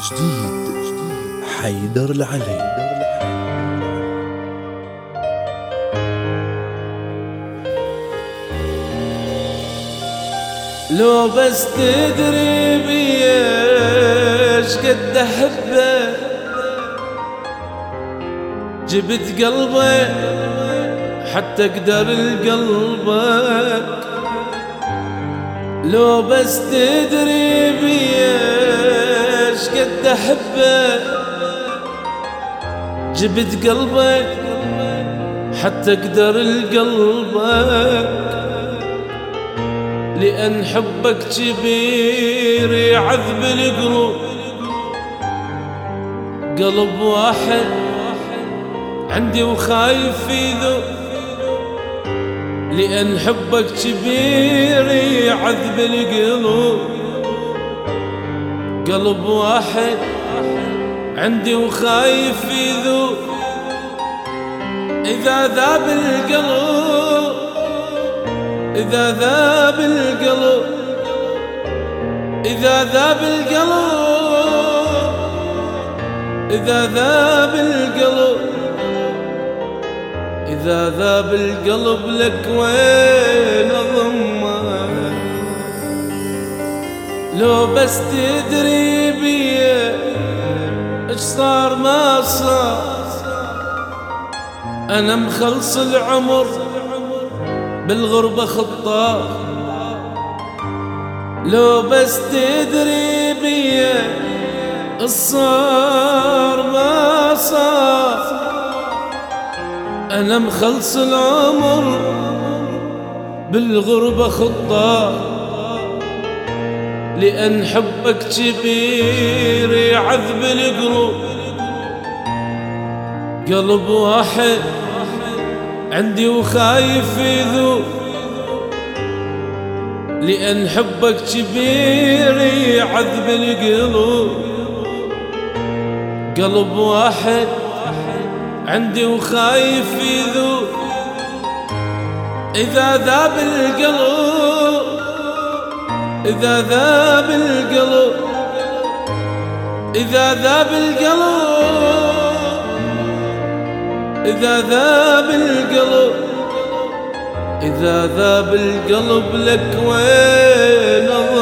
حيدر العلي. لو بس تدري بي ايش قد احبه، جبت قلبي حتى اقدر لقلبك. لو بس تدري بي ايش قد احبه، جبت قلبي حتى اقدر لقلبك. لأن حبك كبير يعذب القلوب، قلب واحد عندي وخايف يذوب. لأن حبك كبير يعذب القلوب، قلب واحد عندي وخايف يذوب. إذا ذاب القلب، إذا ذاب القلب، إذا ذاب القلب، إذا ذاب القلب، إذا ذاب القلب لك وين أضمه. لو بس تدري بي ايش صار ما صار، أنا مخلص العمر بالغربة خطاه. لو بس تدري بي الصار ما صار، أنا مخلص العمر بالغربة خطاه. لأن حبك كبير يعذب القلوب، قلب واحد عندي وخايف يذوب. لأن حبك كبير يعذب القلوب، قلب واحد عندي وخايف يذوب. إذا ذاب القلب، إذا ذاب القلب، إذا ذاب القلب، إذا ذاب القلب، إذا ذاب القلب لك وين